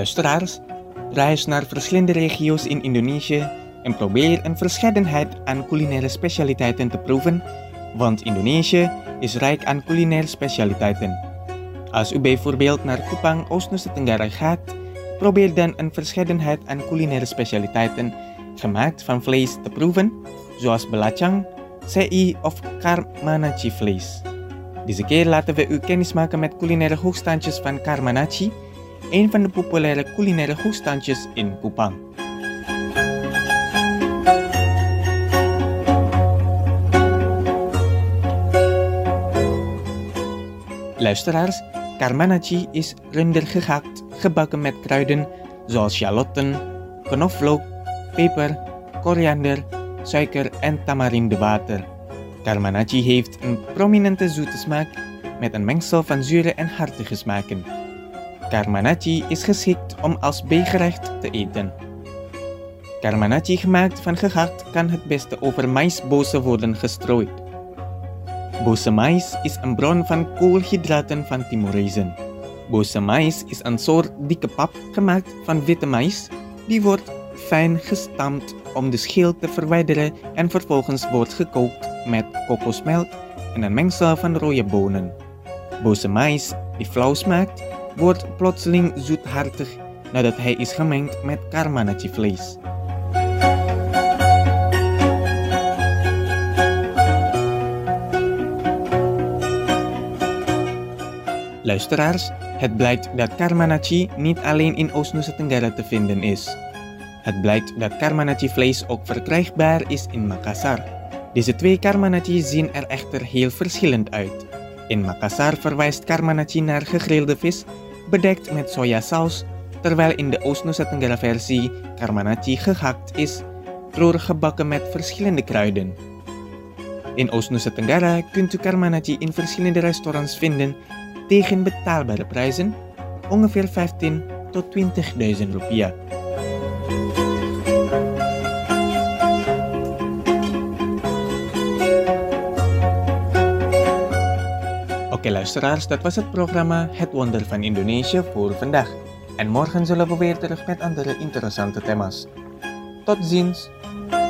Luisteraars, reis naar verschillende regio's in Indonesië en probeer een verscheidenheid aan culinaire specialiteiten te proeven, want Indonesië is rijk aan culinaire specialiteiten. Als u bijvoorbeeld naar Kupang, Oost-Nusa Tenggara gaat, probeer dan een verscheidenheid aan culinaire specialiteiten gemaakt van vlees te proeven, zoals belacang, sei of Karmanaci vlees. Deze keer laten we u kennismaken met culinaire hoogstandjes van Karmanaci, een van de populaire culinaire hoogstandjes in Kupang. Luisteraars, Karmanaci is runder gehakt, gebakken met kruiden zoals shallotten, knoflook, peper, koriander, suiker en tamarindewater. Karmanaci heeft een prominente zoete smaak met een mengsel van zure en hartige smaken. Karmanaci is geschikt om als bijgerecht te eten. Karmanaci gemaakt van gehakt kan het beste over maïsbozen worden gestrooid. Boze mais is een bron van koolhydraten van Timorezen. Boze mais is een soort dikke pap gemaakt van witte mais, die wordt fijn gestampt om de schil te verwijderen en vervolgens wordt gekookt met kokosmelk en een mengsel van rode bonen. Boze mais, die flauw smaakt, wordt plotseling zoethartig nadat hij is gemengd met Karmanaci vlees. Luisteraars, het blijkt dat Karmanaci niet alleen in Oost-Nusa Tenggara te vinden is. Het blijkt dat Karmanaci vlees ook verkrijgbaar is in Makassar. Deze twee Karmanaci zien er echter heel verschillend uit. In Makassar verwijst Karmanaci naar gegrilde vis, bedekt met sojasaus, terwijl in de Oost-Nusa Tenggara versie Karmanaci gehakt is, doorgebakken met verschillende kruiden. In Oost-Nusa Tenggara kunt u Karmanaci in verschillende restaurants vinden tegen betaalbare prijzen, ongeveer 15 tot 20.000 rupiah. Oké luisteraars, dat was het programma Het Wonder van Indonesië voor vandaag. En morgen zullen we weer terug met andere interessante thema's. Tot ziens!